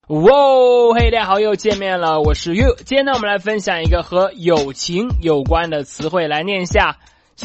哇，嘿，大家好，又见面了，我是 You。今天呢，我们来分享一个和友情有关的词汇，来念一下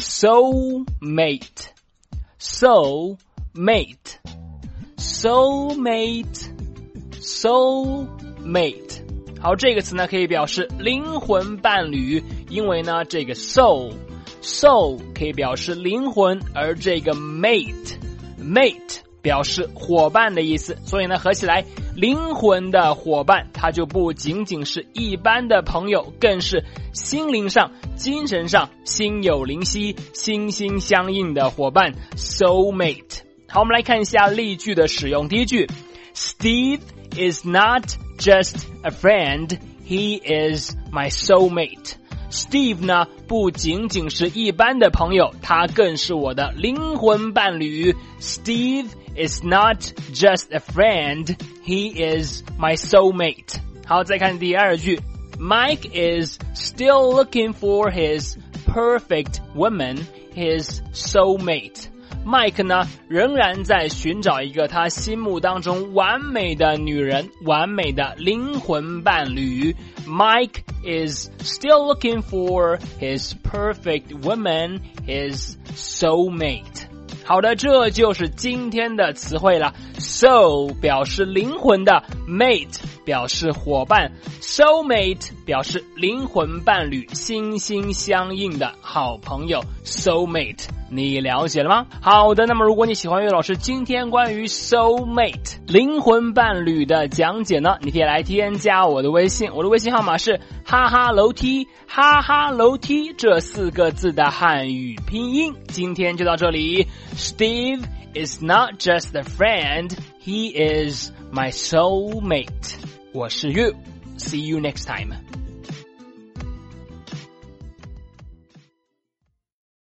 soulmate。soulmate。soulmate。soulmate。好，这个词呢可以表示灵魂伴侣，因为呢这个 soul 可以表示灵魂，而这个 mate 表示伙伴的意思，所以呢合起来灵魂的伙伴，它就不仅仅是一般的朋友，更是心灵上精神上心有灵犀心心相印的伙伴 soulmate。 好，我们来看一下例句的使用。第一句， Steve is not just a friend, he is my soulmate。 Steve 呢不仅仅是一般的朋友，他更是我的灵魂伴侣。 Steve is not just a friend, he is my soulmate。 好，再看第二句， Mike is still looking for his perfect woman, his soulmate。 Mike 呢仍然在寻找一个他心目当中完美的女人，完美的灵魂伴侣。 Mike is still looking for his perfect woman, his soulmate。 好的，这就是今天的词汇了。 Soul 表示灵魂的， Mate 表示伙伴， Soulmate 表示灵魂伴侣，心心相印的好朋友 Soulmate。 你了解了吗？好的，那么如果你喜欢岳老师今天关于 Soulmate 灵魂伴侣的讲解呢，你可以来添加我的微信，我的微信号码是哈哈楼梯，哈哈楼梯这4个字的汉语拼音。今天就到这里。 Steve is not just a friend, he is my soulmate。 我是 You， see you next time。